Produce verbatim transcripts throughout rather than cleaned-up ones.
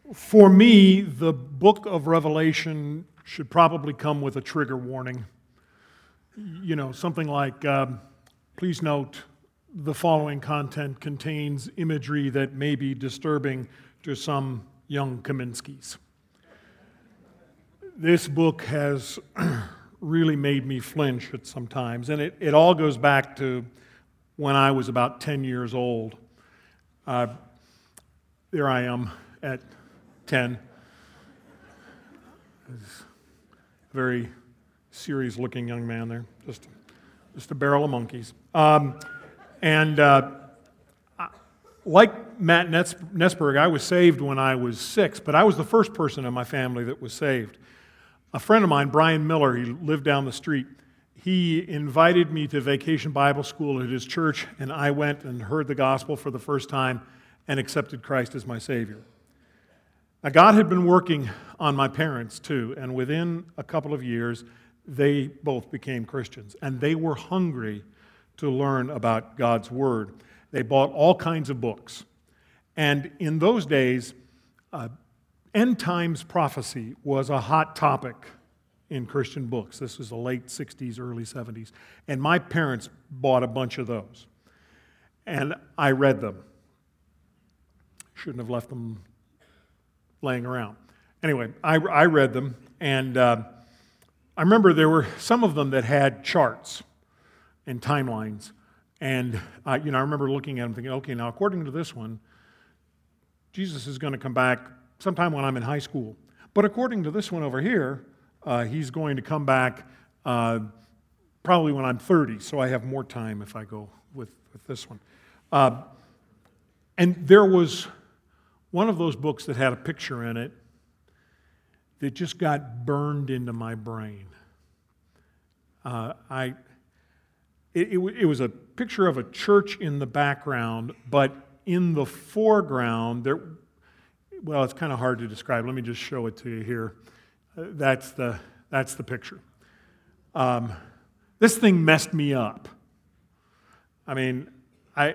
For me, the book of Revelation should probably come with a trigger warning. You know, something like, um, please note, the following content contains imagery that may be disturbing to some young Kaminskis. This book has really made me flinch at some times, and it, it all goes back to when I was about ten years old. Uh, there I am at ten. Very serious-looking young man there, just, just a barrel of monkeys. Um, and uh, like Matt Nessberg, I was saved when I was six, but I was the first person in my family that was saved. A friend of mine, Brian Miller, he lived down the street. He invited me to Vacation Bible School at his church, and I went and heard the gospel for the first time and accepted Christ as my Savior. Now, God had been working on my parents, too, and within a couple of years, they both became Christians, and they were hungry to learn about God's Word. They bought all kinds of books. And in those days, uh, end times prophecy was a hot topic in Christian books. This was the late sixties, early seventies. And my parents bought a bunch of those. And I read them. Shouldn't have left them laying around. Anyway, I, I read them, and uh, I remember there were some of them that had charts and timelines. And uh, you know, I remember looking at them thinking, okay, now according to this one, Jesus is going to come back sometime when I'm in high school. But according to this one over here, uh, he's going to come back uh, probably when I'm thirty, so I have more time if I go with, with this one. Uh, and there was one of those books that had a picture in it that just got burned into my brain. Uh, I, it, it, it was a picture of a church in the background, but in the foreground, there. Well, it's kind of hard to describe. Let me just show it to you here. Uh, that's the that's the picture. Um, this thing messed me up. I mean, I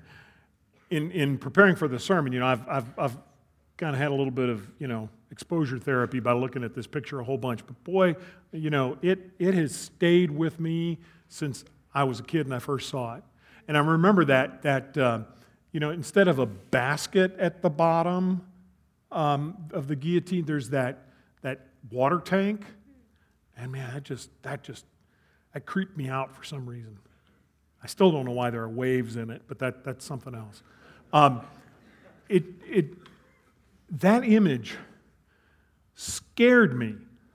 in in preparing for the sermon, you know, I've I've I've kind of had a little bit of you know exposure therapy by looking at this picture a whole bunch. But boy, you know, it it has stayed with me since I was a kid and I first saw it. And I remember that that uh, you know, instead of a basket at the bottom Um, of the guillotine, there's that that water tank, and man, that just that just that creeped me out for some reason. I still don't know why there are waves in it, but that that's something else. Um, it it that image scared me.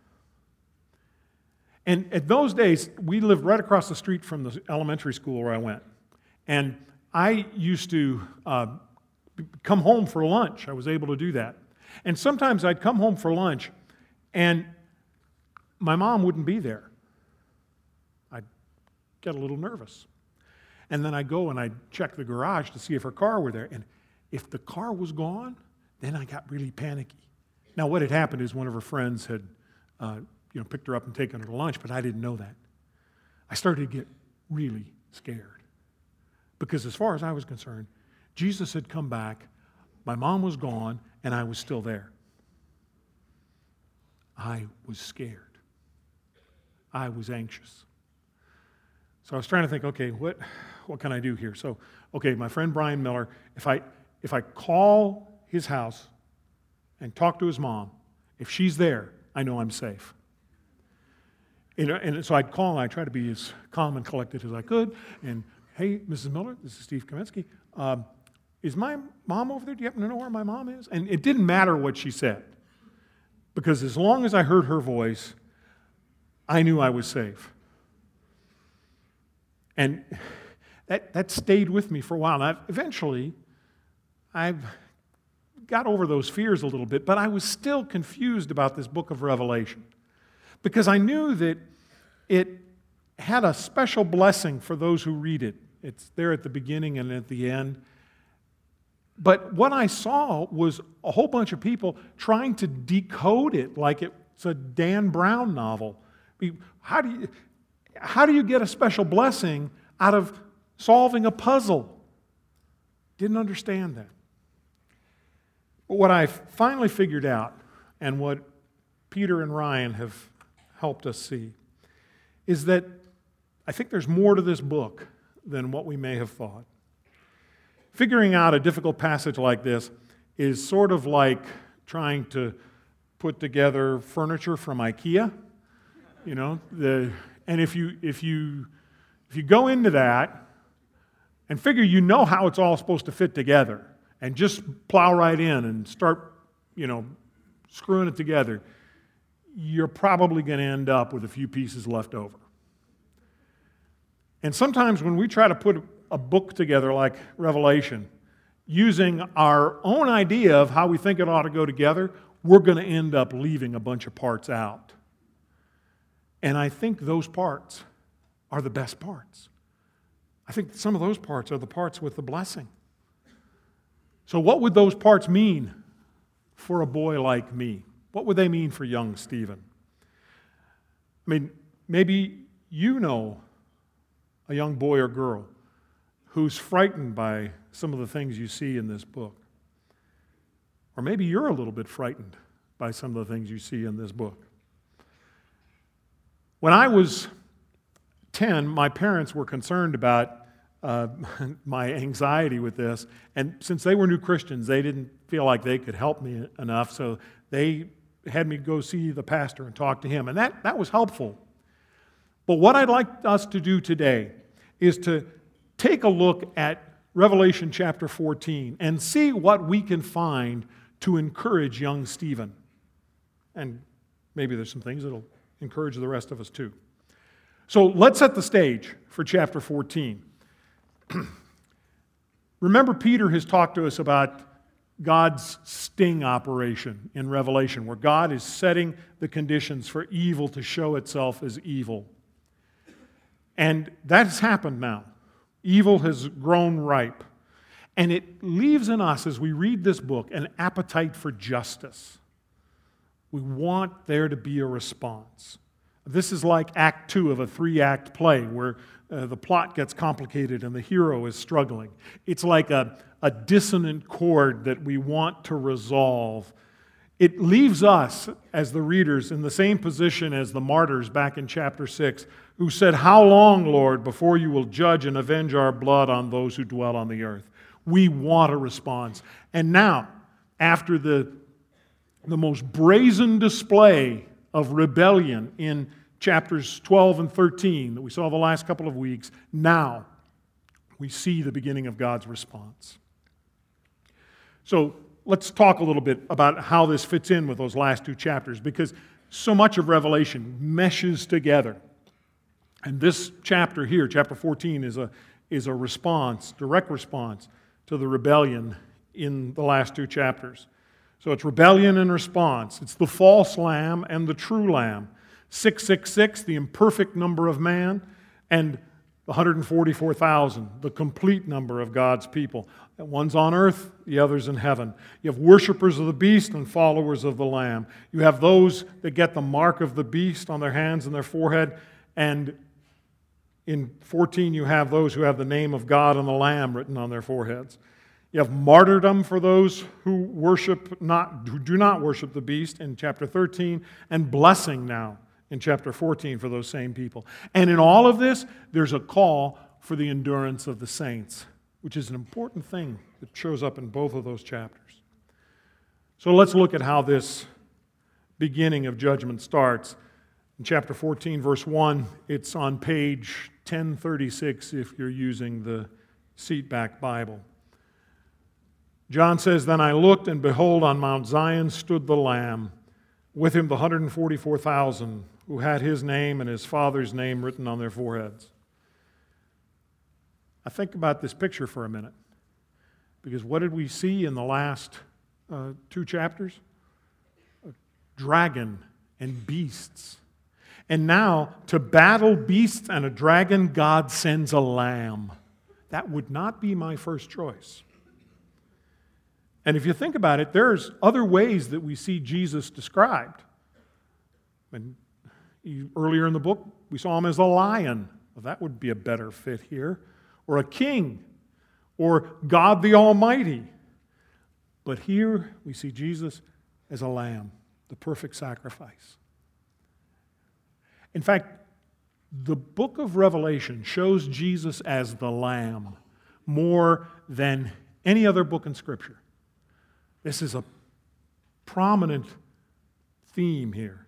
And at those days, we lived right across the street from the elementary school where I went, and I used to uh, come home for lunch. I was able to do that. And sometimes I'd come home for lunch, and my mom wouldn't be there. I'd get a little nervous. And then I'd go and I'd check the garage to see if her car were there. And if the car was gone, then I got really panicky. Now, what had happened is one of her friends had uh, you know, picked her up and taken her to lunch, but I didn't know that. I started to get really scared. Because as far as I was concerned, Jesus had come back, my mom was gone, and I was still there. I was scared. I was anxious. So I was trying to think, okay, what, what can I do here? So, okay, my friend Brian Miller, if I if I call his house and talk to his mom, if she's there, I know I'm safe. And, and so I'd call and I'd try to be as calm and collected as I could. And, hey, Missus Miller, this is Steve Kaminski. Um, Is my mom over there? Do you happen to know where my mom is? And it didn't matter what she said, because as long as I heard her voice, I knew I was safe. And that, that stayed with me for a while. Now, eventually, I've got over those fears a little bit, but I was still confused about this book of Revelation, because I knew that it had a special blessing for those who read it. It's there at the beginning and at the end. But what I saw was a whole bunch of people trying to decode it like it's a Dan Brown novel. How do you, how do you get a special blessing out of solving a puzzle? Didn't understand that. But what I finally figured out, and what Peter and Ryan have helped us see, is that I think there's more to this book than what we may have thought. Figuring out a difficult passage like this is sort of like trying to put together furniture from IKEA. You know, the, and if you if you if you go into that and figure you know how it's all supposed to fit together, and just plow right in and start, you know, screwing it together, you're probably going to end up with a few pieces left over. And sometimes when we try to put a book together like Revelation, using our own idea of how we think it ought to go together, we're going to end up leaving a bunch of parts out. And I think those parts are the best parts. I think some of those parts are the parts with the blessing. So what would those parts mean for a boy like me? What would they mean for young Stephen? I mean, maybe you know a young boy or girl who's frightened by some of the things you see in this book. Or maybe you're a little bit frightened by some of the things you see in this book. When I was ten, my parents were concerned about uh, my anxiety with this, and since they were new Christians, they didn't feel like they could help me enough, so they had me go see the pastor and talk to him, and that, that was helpful. But what I'd like us to do today is to take a look at Revelation chapter fourteen and see what we can find to encourage young Stephen. And maybe there's some things that'll encourage the rest of us too. So let's set the stage for chapter fourteen. Remember, Peter has talked to us about God's sting operation in Revelation, where God is setting the conditions for evil to show itself as evil. And that has happened now. Evil has grown ripe. And it leaves in us, as we read this book, an appetite for justice. We want there to be a response. This is like Act Two of a three-act play where uh, the plot gets complicated and the hero is struggling. It's like a, a dissonant chord that we want to resolve. It leaves us, as the readers, in the same position as the martyrs back in chapter six, who said, "How long, Lord, before you will judge and avenge our blood on those who dwell on the earth?" We want a response. And now, after the, the most brazen display of rebellion in chapters twelve and thirteen that we saw the last couple of weeks, now we see the beginning of God's response. So let's talk a little bit about how this fits in with those last two chapters, because so much of Revelation meshes together. And this chapter here, chapter fourteen, is a, is a response, direct response to the rebellion in the last two chapters. So it's rebellion and response. It's the false lamb and the true lamb. six six six, the imperfect number of man, and one hundred forty-four thousand, the complete number of God's people. One's on earth, the other's in heaven. You have worshipers of the beast and followers of the Lamb. You have those that get the mark of the beast on their hands and their forehead, and in fourteen you have those who have the name of God and the Lamb written on their foreheads. You have martyrdom for those who worship not, who do not worship the beast in chapter thirteen, and blessing now in chapter fourteen for those same people. And in all of this, there's a call for the endurance of the saints, which is an important thing that shows up in both of those chapters. So let's look at how this beginning of judgment starts. In chapter fourteen, verse one, it's on page ten thirty-six if you're using the seatback Bible. John says, "Then I looked, and behold, on Mount Zion stood the Lamb, with him the one hundred forty-four thousand, who had his name and his Father's name written on their foreheads." I think about this picture for a minute, because what did we see in the last uh, two chapters? A dragon and beasts. And now, to battle beasts and a dragon, God sends a lamb. That would not be my first choice. And if you think about it, there's other ways that we see Jesus described. And he, earlier in the book, we saw him as a lion. Well, that would be a better fit here. Or a king. Or God the Almighty. But here we see Jesus as a lamb, the perfect sacrifice. In fact, the book of Revelation shows Jesus as the lamb more than any other book in Scripture. This is a prominent theme here.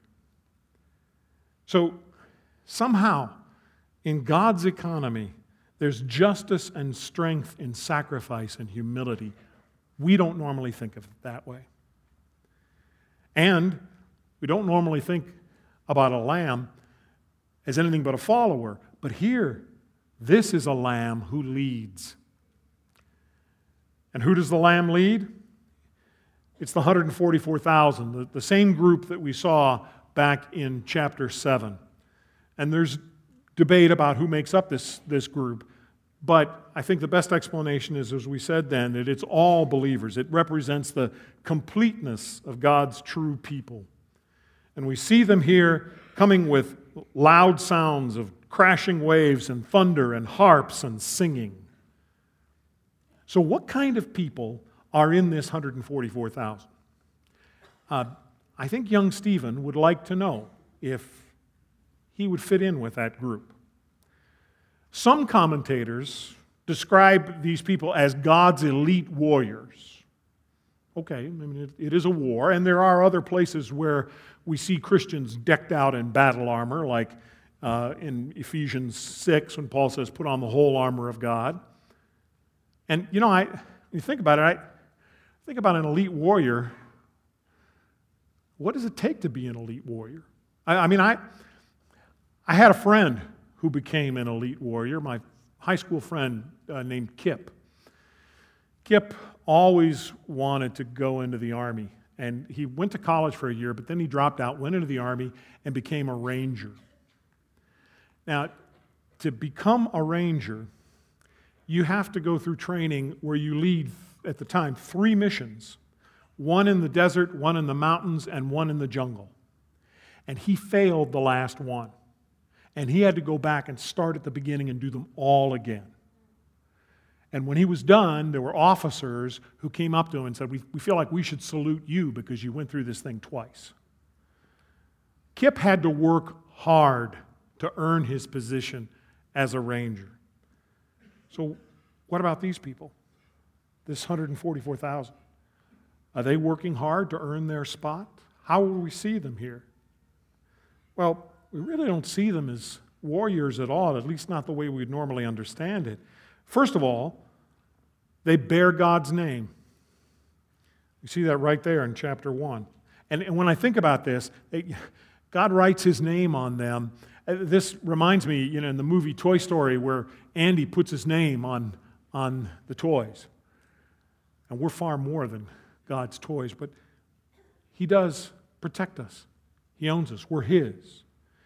So somehow, in God's economy, there's justice and strength in sacrifice and humility. We don't normally think of it that way. And we don't normally think about a lamb as anything but a follower. But here, this is a lamb who leads. And who does the lamb lead? It's the one hundred forty-four thousand, the, the same group that we saw back in chapter seven. And there's debate about who makes up this, this group. But I think the best explanation is, as we said then, that it's all believers. It represents the completeness of God's true people. And we see them here coming with loud sounds of crashing waves and thunder and harps and singing. So what kind of people are in this one hundred forty-four thousand? Uh, I think young Stephen would like to know if he would fit in with that group. Some commentators describe these people as God's elite warriors. Okay, I mean, it, it is a war, and there are other places where we see Christians decked out in battle armor, like uh, in Ephesians six, when Paul says, put on the whole armor of God. And, you know, I you think about it, I think about an elite warrior. What does it take to be an elite warrior? I, I mean, I, I had a friend who became an elite warrior, my high school friend uh, named Kip. Kip always wanted to go into the Army, and he went to college for a year, but then he dropped out, went into the Army, and became a ranger. Now, to become a ranger, you have to go through training where you lead, at the time, three missions. One in the desert, one in the mountains, and one in the jungle. And he failed the last one. And he had to go back and start at the beginning and do them all again. And when he was done, there were officers who came up to him and said, we, we feel like we should salute you because you went through this thing twice. Kip had to work hard to earn his position as a ranger. So what about these people? This one hundred forty-four thousand. Are they working hard to earn their spot? How will we see them here? Well, we really don't see them as warriors at all, at least not the way we'd normally understand it. First of all, they bear God's name. You see that right there in chapter one. And, and when I think about this, they, God writes His name on them. This reminds me, you know, in the movie Toy Story where Andy puts his name on, on the toys. And we're far more than God's toys, but He does protect us. He owns us. We're His.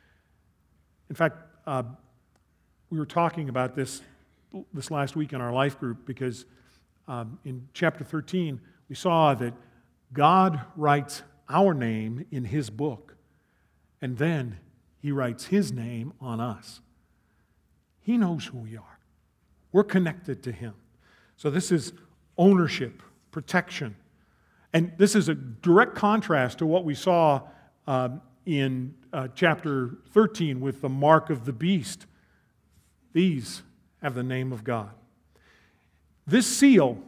In fact, uh, we were talking about this this last week in our life group because um, in chapter thirteen, we saw that God writes our name in His book, and then He writes His name on us. He knows who we are. We're connected to Him. So this is ownership, protection. And this is a direct contrast to what we saw um, in uh, chapter thirteen with the mark of the beast. These have the name of God. This seal,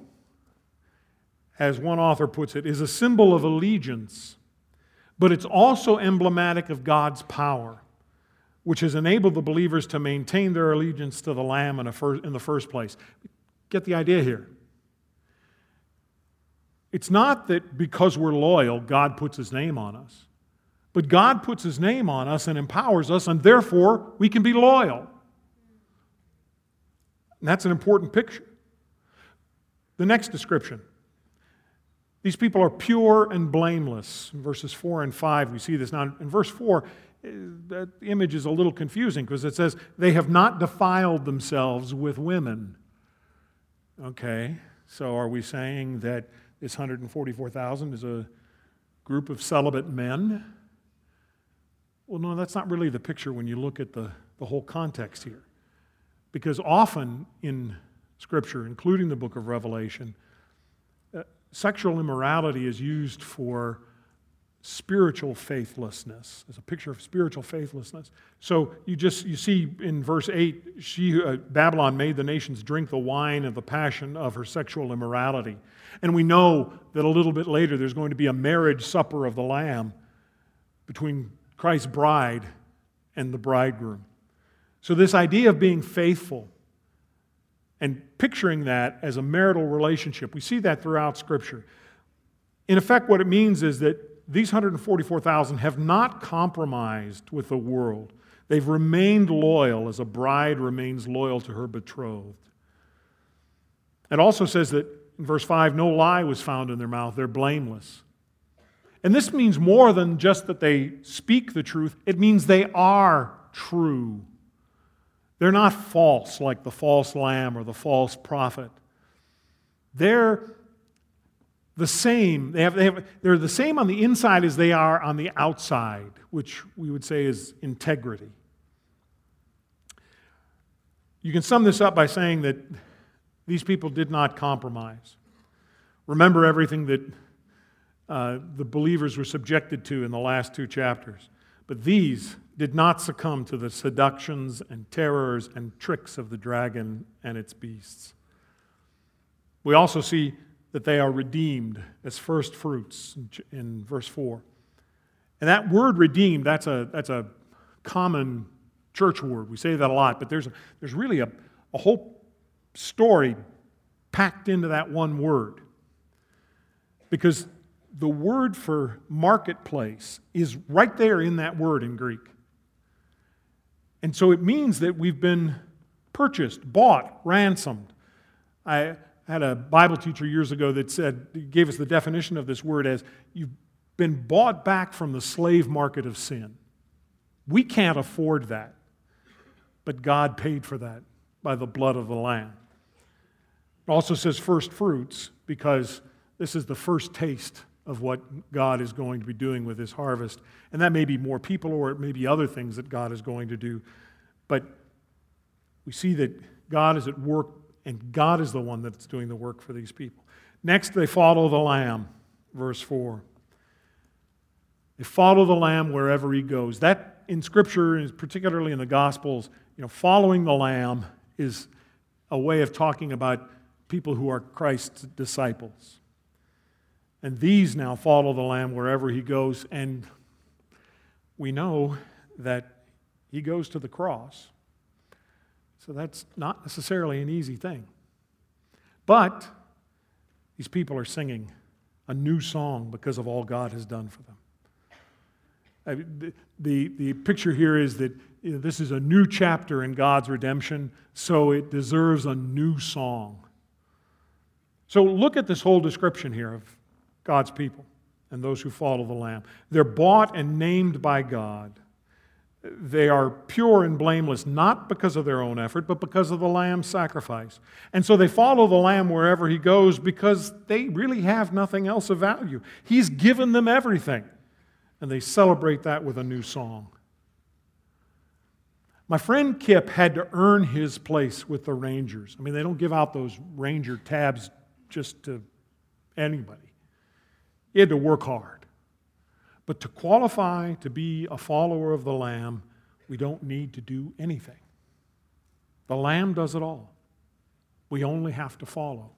as one author puts it, is a symbol of allegiance, but it's also emblematic of God's power, which has enabled the believers to maintain their allegiance to the Lamb in, a fir- in the first place. Get the idea here. It's not that because we're loyal, God puts His name on us. But God puts His name on us and empowers us, and therefore we can be loyal. And that's an important picture. The next description. These people are pure and blameless. In verses four and five, we see this. Now, in verse four, that image is a little confusing because it says, they have not defiled themselves with women. Okay, so are we saying that this one hundred forty-four thousand is a group of celibate men? Well, no, that's not really the picture when you look at the, the whole context here. Because often in Scripture, including the book of Revelation, uh, sexual immorality is used for spiritual faithlessness, as a picture of spiritual faithlessness. So you just you see in verse eight, she uh, Babylon made the nations drink the wine of the passion of her sexual immorality. And we know that a little bit later there's going to be a marriage supper of the Lamb between Christ's bride and the bridegroom. So this idea of being faithful and picturing that as a marital relationship, we see that throughout Scripture. In effect, what it means is that these one hundred forty-four thousand have not compromised with the world. They've remained loyal as a bride remains loyal to her betrothed. It also says that in verse five, no lie was found in their mouth. They're blameless. And this means more than just that they speak the truth. It means they are true. They're not false like the false lamb or the false prophet. They're the same. They have, they have, they're the same on the inside as they are on the outside, which we would say is integrity. You can sum this up by saying that these people did not compromise. Remember everything that uh, the believers were subjected to in the last two chapters. But these did not succumb to the seductions and terrors and tricks of the dragon and its beasts. We also see that they are redeemed as first fruits in verse four. And that word redeemed, that's a, that's a common church word. We say that a lot, but there's, a, there's really a, a whole story packed into that one word. Because the word for marketplace is right there in that word in Greek. And so it means that we've been purchased, bought, ransomed. I had a Bible teacher years ago that said, he gave us the definition of this word as, you've been bought back from the slave market of sin. We can't afford that, but God paid for that by the blood of the Lamb. It also says first fruits because this is the first taste of what God is going to be doing with His harvest. And that may be more people or it may be other things that God is going to do. But we see that God is at work and God is the one that's doing the work for these people. Next, they follow the Lamb, verse four. They follow the Lamb wherever He goes. That in Scripture, and particularly in the Gospels, you know, following the Lamb is a way of talking about people who are Christ's disciples. And these now follow the Lamb wherever He goes, and we know that He goes to the cross. So that's not necessarily an easy thing. But these people are singing a new song because of all God has done for them. I mean, the, the, the picture here is that you know, this is a new chapter in God's redemption, so it deserves a new song. So look at this whole description here of God's people and those who follow the Lamb. They're bought and named by God. They are pure and blameless, not because of their own effort, but because of the Lamb's sacrifice. And so they follow the Lamb wherever He goes because they really have nothing else of value. He's given them everything. And they celebrate that with a new song. My friend Kip had to earn his place with the Rangers. I mean, they don't give out those Ranger tabs just to anybody. He had to work hard. But to qualify to be a follower of the Lamb, we don't need to do anything. The Lamb does it all. We only have to follow.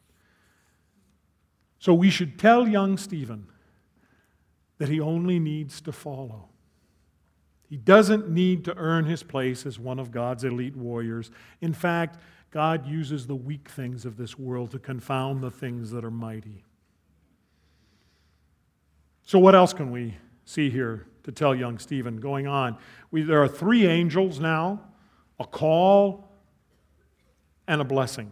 So we should tell young Stephen that he only needs to follow. He doesn't need to earn his place as one of God's elite warriors. In fact, God uses the weak things of this world to confound the things that are mighty. So what else can we see here to tell young Stephen going on? We, there are three angels now, a call and a blessing.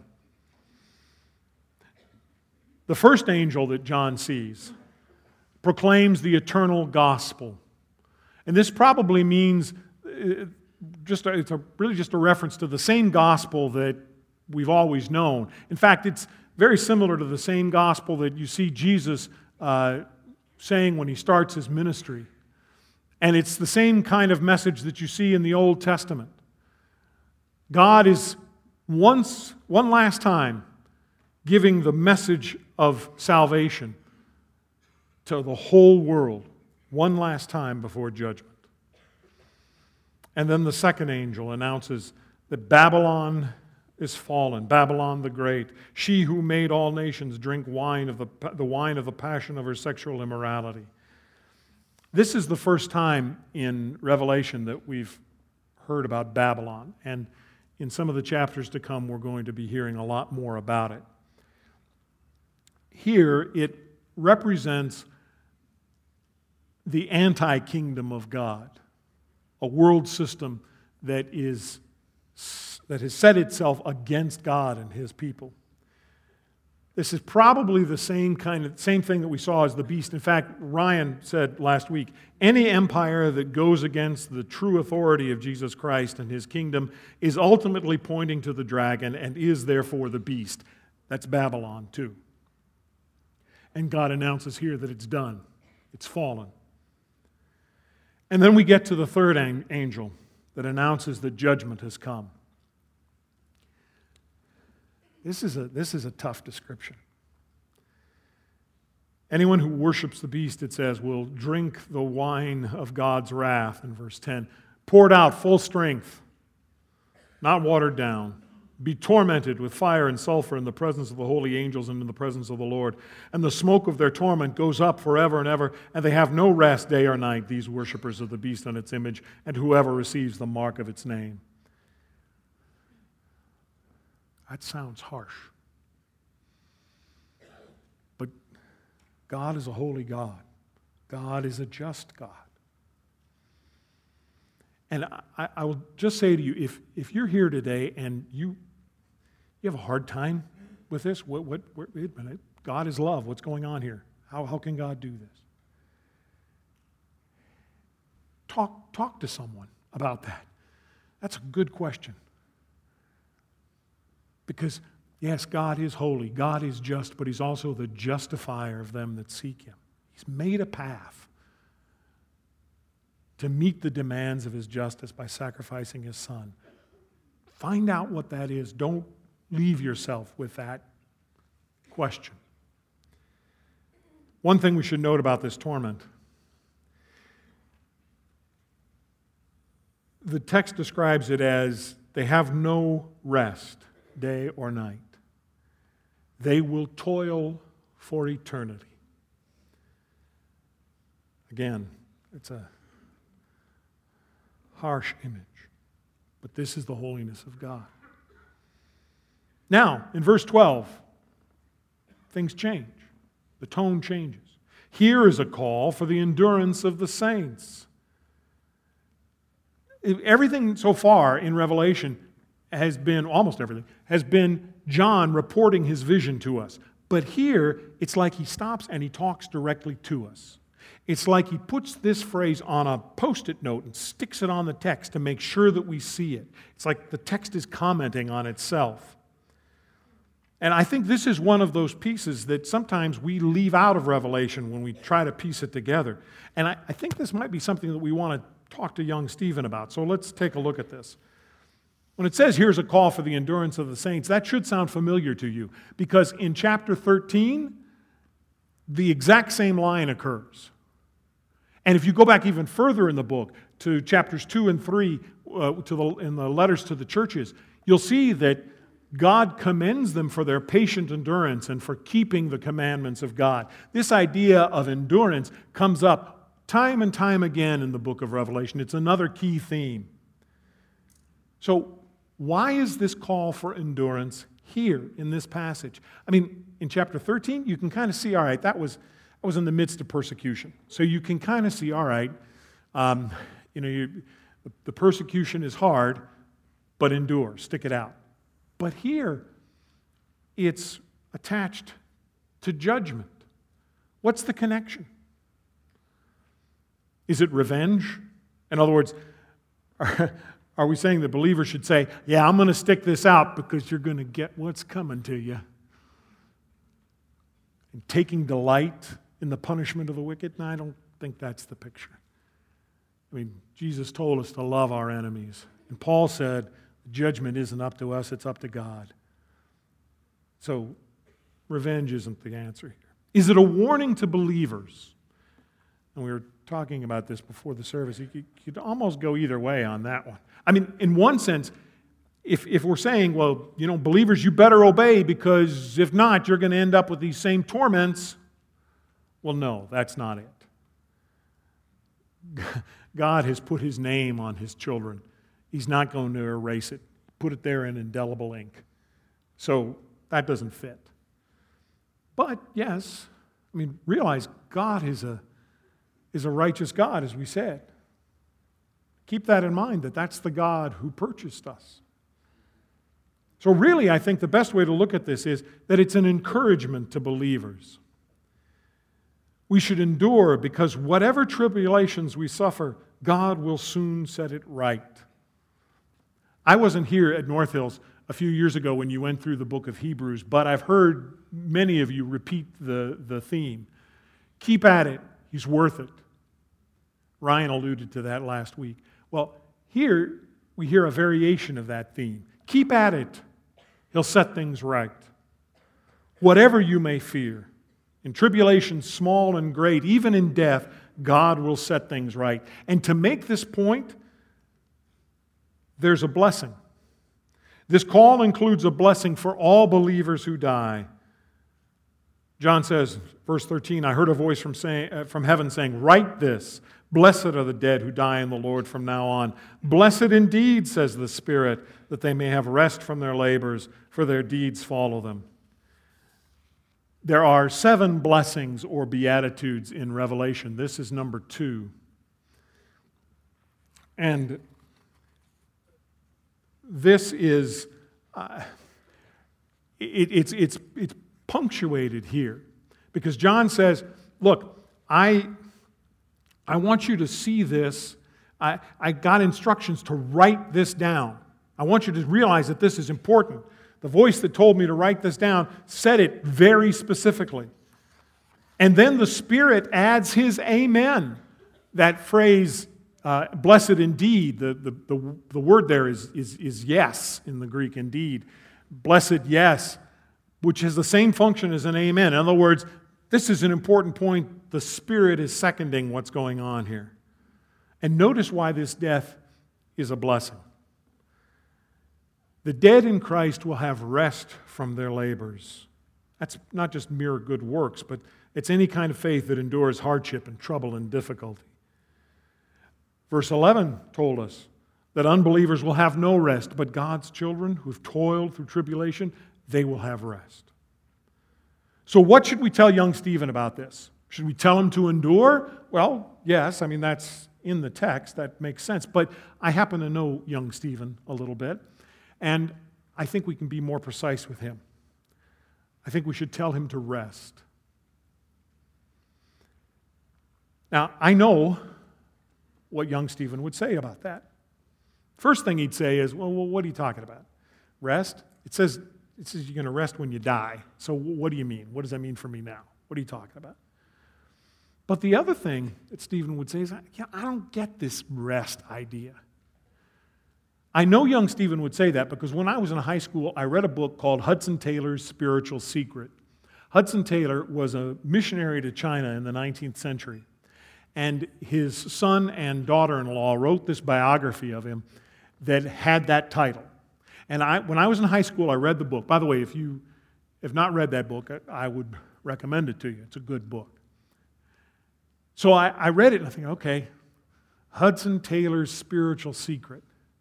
The first angel that John sees proclaims the eternal gospel. And this probably means, just a, it's a, really just a reference to the same gospel that we've always known. In fact, it's very similar to the same gospel that you see Jesus uh, saying when He starts His ministry. And it's the same kind of message that you see in the Old Testament. God is once, one last time, giving the message of salvation to the whole world one last time before judgment. And then the second angel announces that Babylon is fallen, Babylon the Great, she who made all nations drink wine of the, the wine of the passion of her sexual immorality. This is the first time in Revelation that we've heard about Babylon, and in some of the chapters to come, we're going to be hearing a lot more about it. Here, it represents the anti-kingdom of God, a world system that is that has set itself against God and His people. This is probably the same kind of same thing that we saw as the beast. In fact, Ryan said last week, any empire that goes against the true authority of Jesus Christ and His kingdom is ultimately pointing to the dragon and is therefore the beast. That's Babylon too. And God announces here that it's done. It's fallen. And then we get to the third angel that announces that judgment has come. This is a, this is a tough description. Anyone who worships the beast, it says, will drink the wine of God's wrath, in verse ten. Poured out full strength, not watered down. Be tormented with fire and sulfur in the presence of the holy angels and in the presence of the Lord. And the smoke of their torment goes up forever and ever, and they have no rest day or night, these worshipers of the beast and its image, and whoever receives the mark of its name. That sounds harsh. But God is a holy God. God is a just God. And I, I will just say to you, if, if you're here today and you, you have a hard time with this, what, what, wait a minute, God is love. What's going on here? How, how can God do this? Talk, talk to someone about that. That's a good question. Because, yes, God is holy, God is just, but He's also the justifier of them that seek Him. He's made a path to meet the demands of His justice by sacrificing His Son. Find out what that is. Don't leave yourself with that question. One thing we should note about this torment. The text describes it as they have no rest, day or night. They will toil for eternity. Again, it's a harsh image, but this is the holiness of God. Now, in verse twelve, things change. The tone changes. Here is a call for the endurance of the saints. Everything so far in Revelation has been, almost everything, has been John reporting his vision to us. But here, it's like he stops and he talks directly to us. It's like he puts this phrase on a Post-it note and sticks it on the text to make sure that we see it. It's like the text is commenting on itself. And I think this is one of those pieces that sometimes we leave out of Revelation when we try to piece it together. And I, I think this might be something that we want to talk to young Stephen about. So let's take a look at this. When it says here's a call for the endurance of the saints, that should sound familiar to you because in chapter thirteen, the exact same line occurs. And if you go back even further in the book to chapters two and three, uh, to the, in the letters to the churches, you'll see that God commends them for their patient endurance and for keeping the commandments of God. This idea of endurance comes up time and time again in the book of Revelation. It's another key theme. So, why is this call for endurance here in this passage? I mean, in chapter thirteen, you can kind of see, all right, that was, that was in the midst of persecution. So you can kind of see, all right, um, you know, you, the persecution is hard, but endure, stick it out. But here, it's attached to judgment. What's the connection? Is it revenge? In other words, are, are we saying the believer should say, yeah, I'm going to stick this out because you're going to get what's coming to you? And taking delight in the punishment of the wicked? No, I don't think that's the picture. I mean, Jesus told us to love our enemies. And Paul said, judgment isn't up to us, it's up to God. So Revenge isn't the answer here. Is it a warning to believers? And we were talking about this before the service. You could, you could almost go either way on that one. I mean, in one sense, if, if we're saying, well, you know, believers, you better obey because if not, you're going to end up with these same torments. Well, no, that's not it. God has put His name on His children. He's not going to erase it. Put it there in indelible ink. So that doesn't fit. But yes, I mean, realize God is a, is a righteous God, as we said. Keep that in mind, that that's the God who purchased us. So really, I think the best way to look at this is that it's an encouragement to believers. We should endure because whatever tribulations we suffer, God will soon set it right. I wasn't here at North Hills a few years ago when you went through the book of Hebrews, but I've heard many of you repeat the, the theme. Keep at it. He's worth it. Ryan alluded to that last week. Well, here we hear a variation of that theme. Keep at it. He'll set things right. Whatever you may fear, in tribulation small and great, even in death, God will set things right. And to make this point, there's a blessing. This call includes a blessing for all believers who die. John says, verse thirteen, I heard a voice from, say, uh, from heaven saying, write this, blessed are the dead who die in the Lord from now on. Blessed indeed, says the Spirit, that they may have rest from their labors, for their deeds follow them. There are seven blessings or beatitudes in Revelation. This is number two. And this is, uh, it, it's, it's, it's punctuated here. Because John says, look, I, I want you to see this. I, I got instructions to write this down. I want you to realize that this is important. The voice that told me to write this down said it very specifically. And then the Spirit adds His amen. That phrase, uh, blessed indeed, the, the, the, the word there is, is, is yes in the Greek, indeed. Blessed, yes, which has the same function as an amen. In other words, this is an important point. The Spirit is seconding what's going on here. And notice why this death is a blessing. The dead in Christ will have rest from their labors. That's not just mere good works, but it's any kind of faith that endures hardship and trouble and difficulty. Verse eleven told us that unbelievers will have no rest, but God's children who've toiled through tribulation, they will have rest. So what should we tell young Stephen about this? Should we tell him to endure? Well, yes, I mean, that's in the text. That makes sense. But I happen to know young Stephen a little bit. And I think we can be more precise with him. I think we should tell him to rest. Now, I know what young Stephen would say about that. First thing he'd say is, well, well what are you talking about? Rest? It says, it says you're going to rest when you die. So what do you mean? What does that mean for me now? What are you talking about? But the other thing that Stephen would say is, yeah, I don't get this rest idea. I know young Stephen would say that because when I was in high school, I read a book called Hudson Taylor's Spiritual Secret. Hudson Taylor was a missionary to China in the nineteenth century. And his son and daughter-in-law wrote this biography of him that had that title. And I, when I was in high school, I read the book. By the way, if you have not read that book, I, I would recommend it to you. It's a good book. So I, I read it and I think, okay, Hudson Taylor's Spiritual Secret.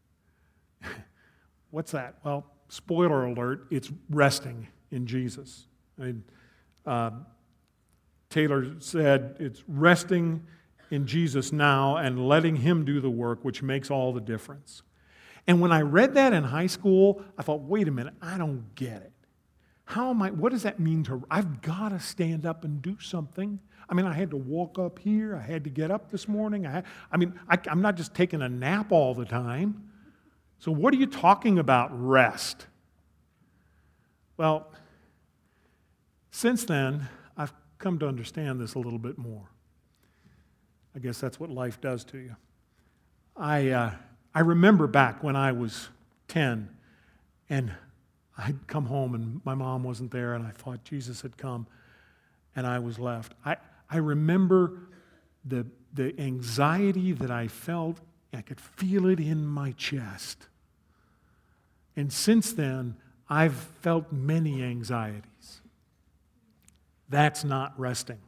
What's that? Well, spoiler alert, it's resting in Jesus. I mean, uh, Taylor said it's resting in Jesus now and letting Him do the work, which makes all the difference. And when I read that in high school, I thought, wait a minute, I don't get it. How am I, what does that mean to, I've got to stand up and do something. I mean, I had to walk up here. I had to get up this morning. I, had, I mean, I, I'm not just taking a nap all the time. So what are you talking about, rest? Well, since then, I've come to understand this a little bit more. I guess that's what life does to you. I, uh, I remember back when I was ten, and I'd come home and my mom wasn't there, and I thought Jesus had come, and I was left. I, I remember the, the anxiety that I felt. I could feel it in my chest. And since then, I've felt many anxieties. That's not resting.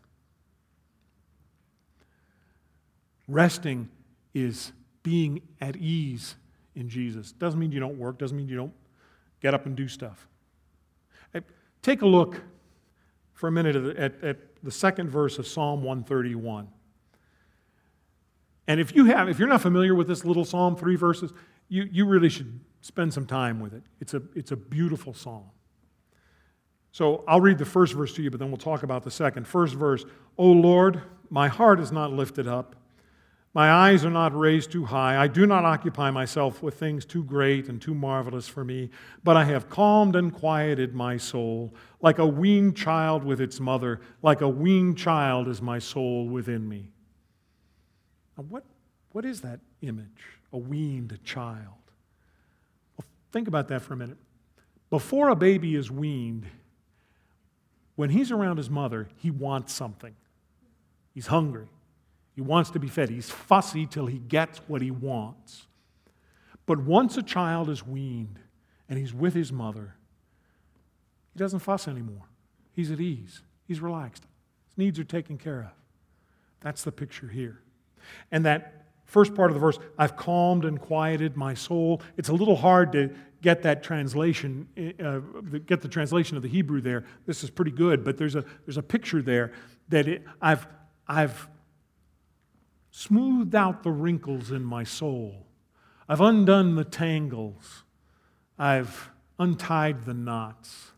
Resting is being at ease in Jesus. Doesn't mean you don't work, doesn't mean you don't get up and do stuff. Take a look for a minute at the, at, at the second verse of Psalm one thirty-one. And if you have, if you're not familiar with this little psalm, three verses, you, you really should spend some time with it. It's a, it's a beautiful psalm. So I'll read the first verse to you, but then we'll talk about the second. First verse, O Lord, my heart is not lifted up. My eyes are not raised too high. I do not occupy myself with things too great and too marvelous for me, but I have calmed and quieted my soul. Like a weaned child with its mother, like a weaned child is my soul within me. Now what, what is that image? A weaned child. Well, think about that for a minute. Before a baby is weaned, when he's around his mother, he wants something. He's hungry. He wants to be fed. He's fussy till he gets what he wants. But once a child is weaned and he's with his mother, he doesn't fuss anymore. He's at ease. He's relaxed. His needs are taken care of. That's the picture here. And that first part of the verse, I've calmed and quieted my soul. It's a little hard to get that translation, uh, get the translation of the Hebrew there. This is pretty good, but there's a there's a picture there that it, I've I've smoothed out the wrinkles in my soul. I've undone the tangles. I've untied the knots.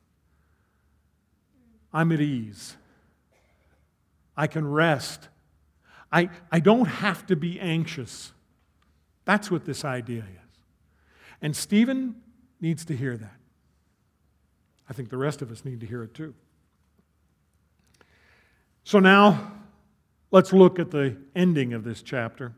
I'm at ease. I can rest. I, I don't have to be anxious. That's what this idea is. And Stephen needs to hear that. I think the rest of us need to hear it too. So now, let's look at the ending of this chapter.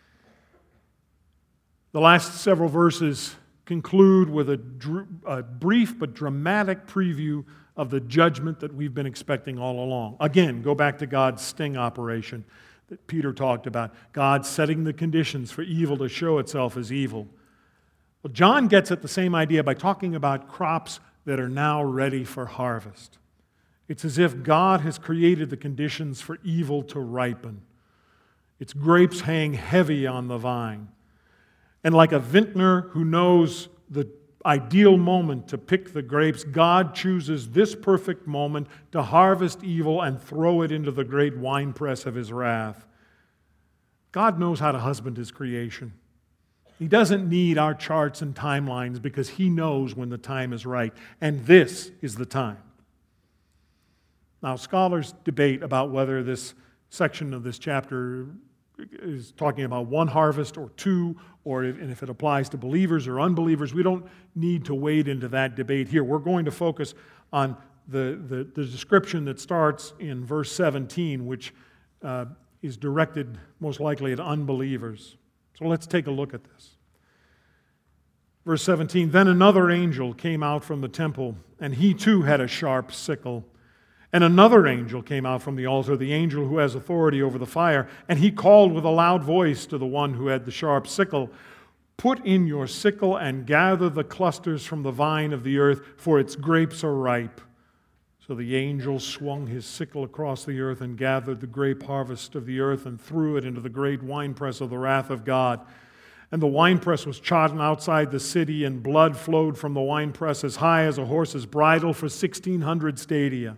The last several verses conclude with a, dr- a brief but dramatic preview of the judgment that we've been expecting all along. Again, go back to God's sting operation that Peter talked about. God setting the conditions for evil to show itself as evil. Well, John gets at the same idea by talking about crops that are now ready for harvest. It's as if God has created the conditions for evil to ripen. Its grapes hang heavy on the vine. And like a vintner who knows the ideal moment to pick the grapes, God chooses this perfect moment to harvest evil and throw it into the great winepress of his wrath. God knows how to husband his creation. He doesn't need our charts and timelines because he knows when the time is right. And this is the time. Now, scholars debate about whether this section of this chapter is talking about one harvest or two, or if, and if it applies to believers or unbelievers. We don't need to wade into that debate here. We're going to focus on the, the, the description that starts in verse seventeen, which uh, is directed most likely at unbelievers. So let's take a look at this. Verse seventeen, then another angel came out from the temple, and he too had a sharp sickle. And another angel came out from the altar, the angel who has authority over the fire, and he called with a loud voice to the one who had the sharp sickle, put in your sickle and gather the clusters from the vine of the earth, for its grapes are ripe. So the angel swung his sickle across the earth and gathered the grape harvest of the earth and threw it into the great winepress of the wrath of God. And the winepress was trodden outside the city, and blood flowed from the winepress as high as a horse's bridle for sixteen hundred stadia.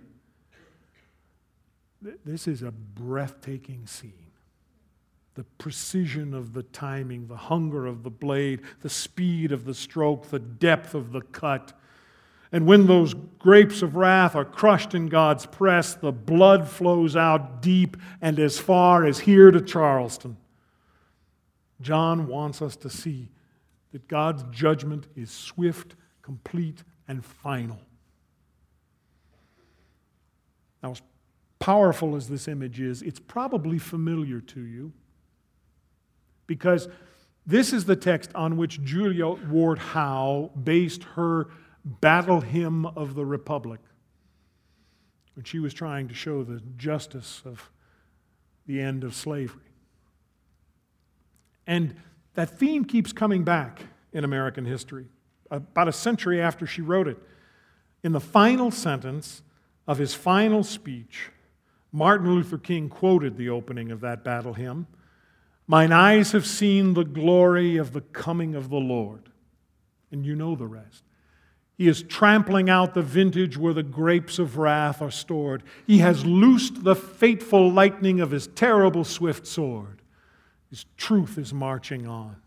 This is a breathtaking scene. The precision of the timing, the hunger of the blade, the speed of the stroke, the depth of the cut. And when those grapes of wrath are crushed in God's press, the blood flows out deep and as far as here to Charleston. John wants us to see that God's judgment is swift, complete, and final. Now, as powerful as this image is, it's probably familiar to you because this is the text on which Julia Ward Howe based her battle hymn of the Republic when she was trying to show the justice of the end of slavery. And that theme keeps coming back in American history. About a century after she wrote it, in the final sentence of his final speech, Martin Luther King quoted the opening of that battle hymn, "Mine eyes have seen the glory of the coming of the Lord." And you know the rest. He is trampling out the vintage where the grapes of wrath are stored. He has loosed the fateful lightning of his terrible swift sword. His truth is marching on.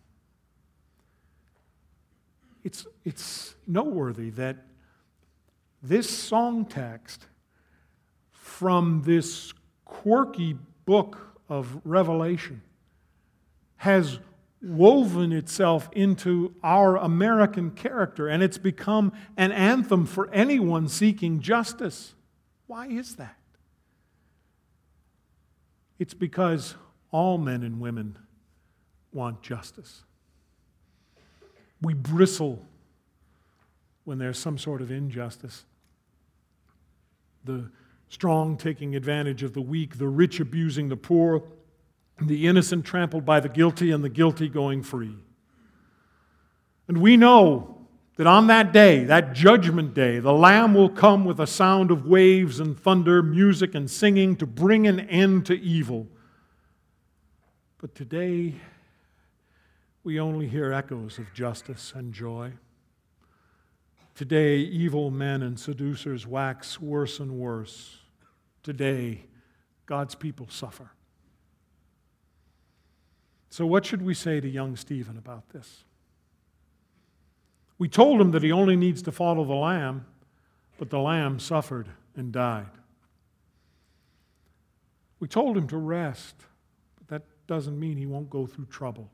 It's, it's noteworthy that this song text from this quirky book of Revelation has woven itself into our American character, and it's become an anthem for anyone seeking justice. Why is that? It's because all men and women want justice. We bristle when there's some sort of injustice. The strong taking advantage of the weak, the rich abusing the poor, the innocent trampled by the guilty, and the guilty going free. And we know that on that day, that judgment day, the Lamb will come with a sound of waves and thunder, music and singing to bring an end to evil. But today, we only hear echoes of justice and joy. Today, evil men and seducers wax worse and worse. Today, God's people suffer. So what should we say to young Stephen about this? We told him that he only needs to follow the Lamb, but the Lamb suffered and died. We told him to rest, but that doesn't mean he won't go through troubles.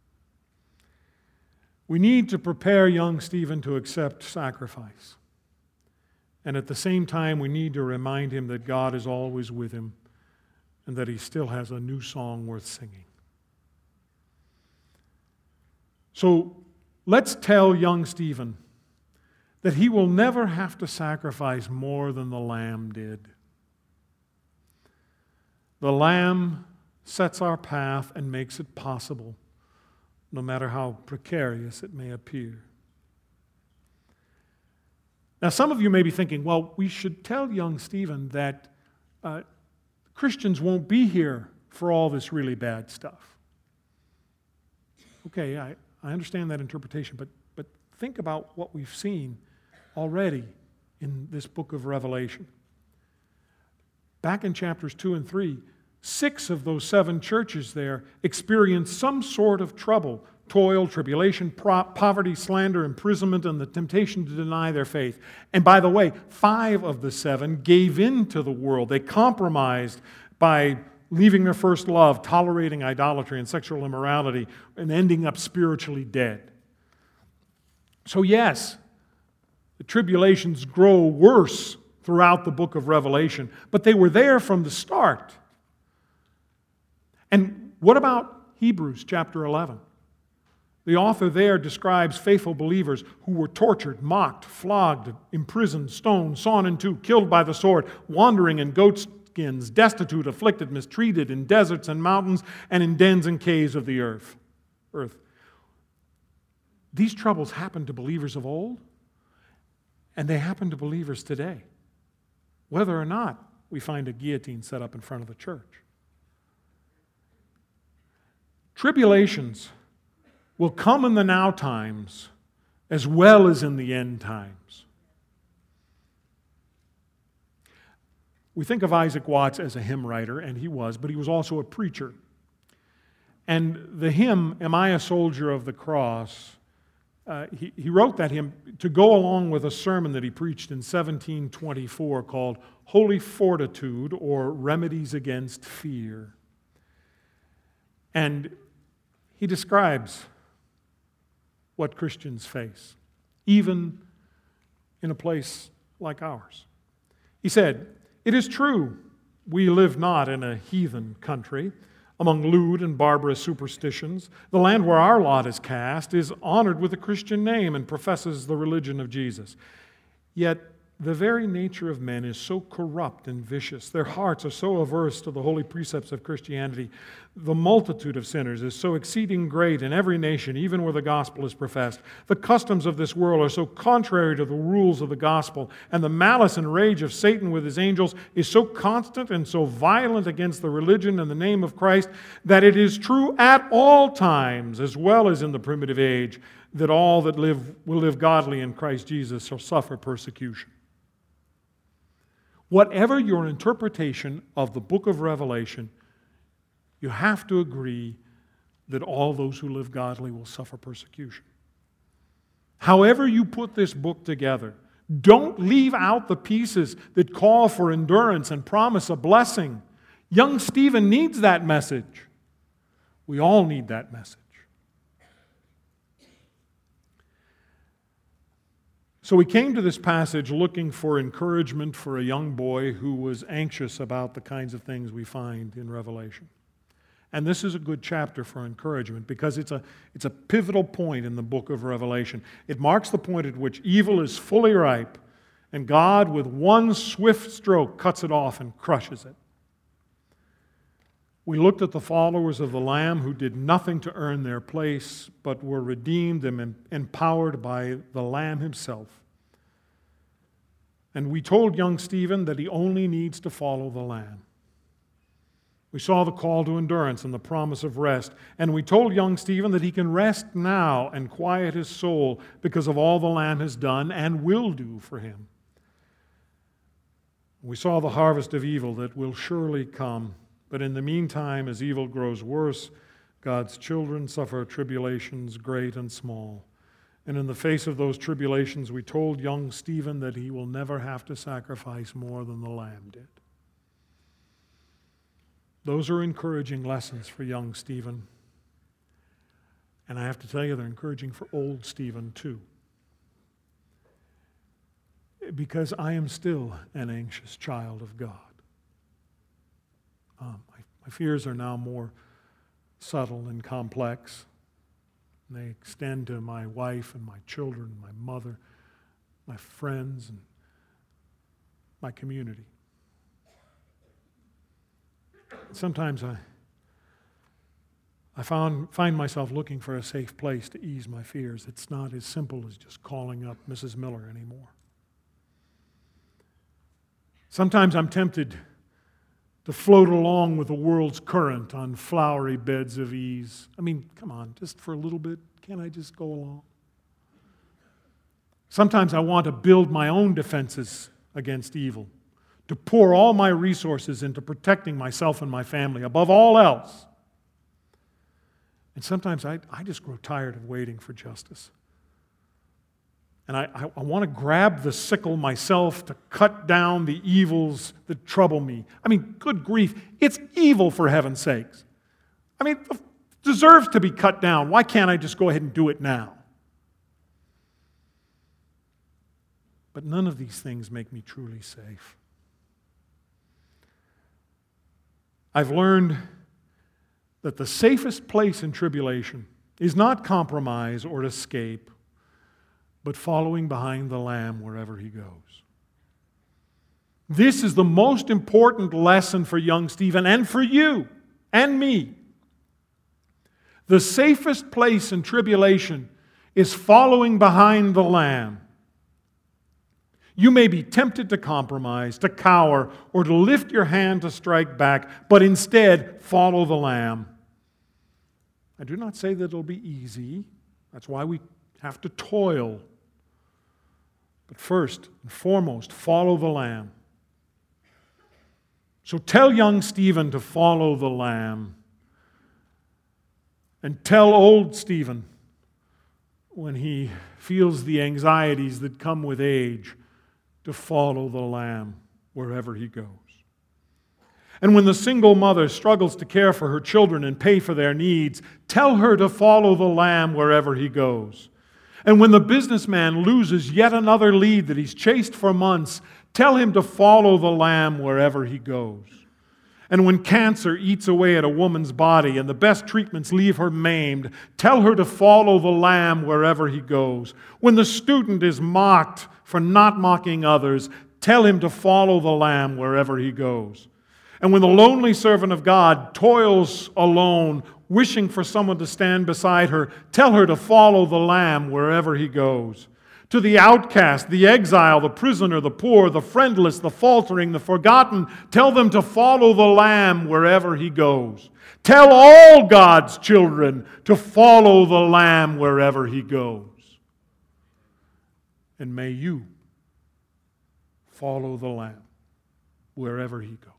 We need to prepare young Stephen to accept sacrifice. And at the same time, we need to remind him that God is always with him and that he still has a new song worth singing. So let's tell young Stephen that he will never have to sacrifice more than the Lamb did. The Lamb sets our path and makes it possible, no matter how precarious it may appear. Now, some of you may be thinking, well, we should tell young Stephen that uh, Christians won't be here for all this really bad stuff. Okay, I, I understand that interpretation, but, but think about what we've seen already in this book of Revelation. Back in chapters two and three, six of those seven churches there experienced some sort of trouble, toil, tribulation, pro- poverty, slander, imprisonment, and the temptation to deny their faith. And by the way, five of the seven gave in to the world. They compromised by leaving their first love, tolerating idolatry and sexual immorality, and ending up spiritually dead. So yes, the tribulations grow worse throughout the book of Revelation, but they were there from the start. And what about Hebrews chapter eleven? The author there describes faithful believers who were tortured, mocked, flogged, imprisoned, stoned, sawn in two, killed by the sword, wandering in goat skins, destitute, afflicted, mistreated in deserts and mountains, and in dens and caves of the earth. earth. These troubles happened to believers of old, and they happen to believers today, whether or not we find a guillotine set up in front of the church. Tribulations will come in the now times as well as in the end times. We think of Isaac Watts as a hymn writer, and he was, but he was also a preacher. And the hymn, Am I a Soldier of the Cross, uh, he, he wrote that hymn to go along with a sermon that he preached in seventeen twenty-four called Holy Fortitude, or Remedies Against Fear. And he describes what Christians face, even in a place like ours. He said, "It is true, we live not in a heathen country, among lewd and barbarous superstitions. The land where our lot is cast is honored with a Christian name and professes the religion of Jesus. Yet the very nature of men is so corrupt and vicious. Their hearts are so averse to the holy precepts of Christianity. The multitude of sinners is so exceeding great in every nation, even where the gospel is professed. The customs of this world are so contrary to the rules of the gospel, and the malice and rage of Satan with his angels is so constant and so violent against the religion and the name of Christ that it is true at all times, as well as in the primitive age, that all that live will live godly in Christ Jesus shall suffer persecution. Whatever your interpretation of the book of Revelation, you have to agree that all those who live godly will suffer persecution. However you put this book together, don't leave out the pieces that call for endurance and promise a blessing. Young Stephen needs that message. We all need that message. So we came to this passage looking for encouragement for a young boy who was anxious about the kinds of things we find in Revelation. And this is a good chapter for encouragement because it's a, it's a pivotal point in the book of Revelation. It marks the point at which evil is fully ripe, and God, with one swift stroke, cuts it off and crushes it. We looked at the followers of the Lamb who did nothing to earn their place, but were redeemed and empowered by the Lamb himself. And we told young Stephen that he only needs to follow the Lamb. We saw the call to endurance and the promise of rest. And we told young Stephen that he can rest now and quiet his soul because of all the Lamb has done and will do for him. We saw the harvest of evil that will surely come. But in the meantime, as evil grows worse, God's children suffer tribulations great and small. And in the face of those tribulations, we told young Stephen that he will never have to sacrifice more than the Lamb did. Those are encouraging lessons for young Stephen. And I have to tell you, they're encouraging for old Stephen too. Because I am still an anxious child of God. Um, my, my fears are now more subtle and complex. And they extend to my wife and my children, my mother, my friends, and my community. Sometimes I, I found, find myself looking for a safe place to ease my fears. It's not as simple as just calling up Missus Miller anymore. Sometimes I'm tempted to float along with the world's current on flowery beds of ease. I mean, come on, just for a little bit, can't I just go along? Sometimes I want to build my own defenses against evil, to pour all my resources into protecting myself and my family above all else. And sometimes I, I just grow tired of waiting for justice. And I, I, I want to grab the sickle myself to cut down the evils that trouble me. I mean, good grief, it's evil for heaven's sakes. I mean, it deserves to be cut down. Why can't I just go ahead and do it now? But none of these things make me truly safe. I've learned that the safest place in tribulation is not compromise or escape, but following behind the Lamb wherever he goes. This is the most important lesson for young Stephen and for you and me. The safest place in tribulation is following behind the Lamb. You may be tempted to compromise, to cower, or to lift your hand to strike back, but instead follow the Lamb. I do not say that it'll be easy. That's why we have to toil. But first and foremost, follow the Lamb. So tell young Stephen to follow the Lamb. And tell old Stephen, when he feels the anxieties that come with age, to follow the Lamb wherever he goes. And when the single mother struggles to care for her children and pay for their needs, tell her to follow the Lamb wherever he goes. And when the businessman loses yet another lead that he's chased for months, tell him to follow the Lamb wherever he goes. And when cancer eats away at a woman's body and the best treatments leave her maimed, tell her to follow the Lamb wherever he goes. When the student is mocked for not mocking others, tell him to follow the Lamb wherever he goes. And when the lonely servant of God toils alone, wishing for someone to stand beside her, tell her to follow the Lamb wherever he goes. To the outcast, the exile, the prisoner, the poor, the friendless, the faltering, the forgotten, tell them to follow the Lamb wherever he goes. Tell all God's children to follow the Lamb wherever he goes. And may you follow the Lamb wherever he goes.